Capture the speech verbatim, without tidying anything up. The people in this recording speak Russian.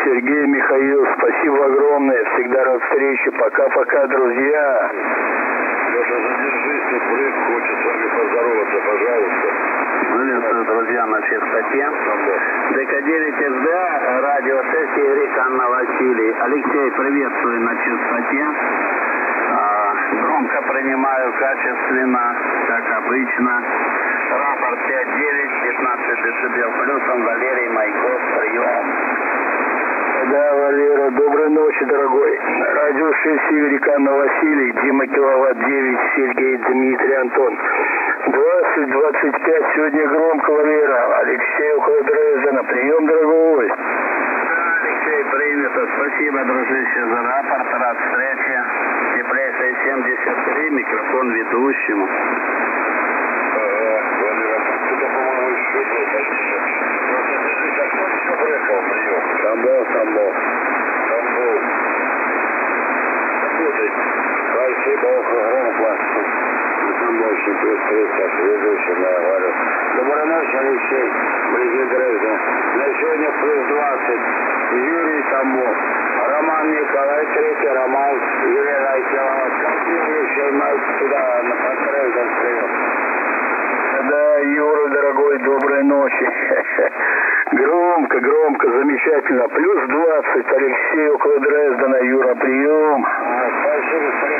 Сергей, Михаил, спасибо огромное. Всегда рад встрече. Пока-пока, друзья. Леша, задержись, тут брык хочет с вами поздороваться, пожалуйста. Приветствую, друзья, на частоте. дэ ка девять эс дэ а, радиосессия Рик Анна Василий. Алексей, приветствую на частоте. А, громко принимаю, качественно, как обычно. Рапорт пять девять, пятнадцать децибел плюсом, Валерий Майков, прием. Да, Валера, доброй ночи, дорогой. Радио шесть Рик Анна Василий, Дима Киловатт девять, Сергей, Дмитрий, Антон. двадцать двадцать пять, сегодня громко, Валера. Алексей около Дрездена. Прием, дорогой. Да, Алексей, принято. Спасибо, дружище, за рапорт. Рад встрече. Теплейшая семьдесят три, микрофон ведущему. Ага, Валера, кто-то, по-моему, еще был почти. Просто держись, а кто еще приехал, прием? Тамбов, Тамбов. Тамбов. Работает. Спасибо, громко. Тамбовщик, плюс тридцать, ведущий, да, говорю. Доброй ночи, Алексей, близи Дрездена. На сегодня плюс двадцать. Юрий Тамбов. Роман Николай, третий Роман, Юрий Райкелов. Следующий нас туда, на Дрезден, прием. Да, Юра, дорогой, доброй ночи. Громко, громко, замечательно. Плюс двадцать, Алексей около Дрездена. Юра, прием. А, спасибо.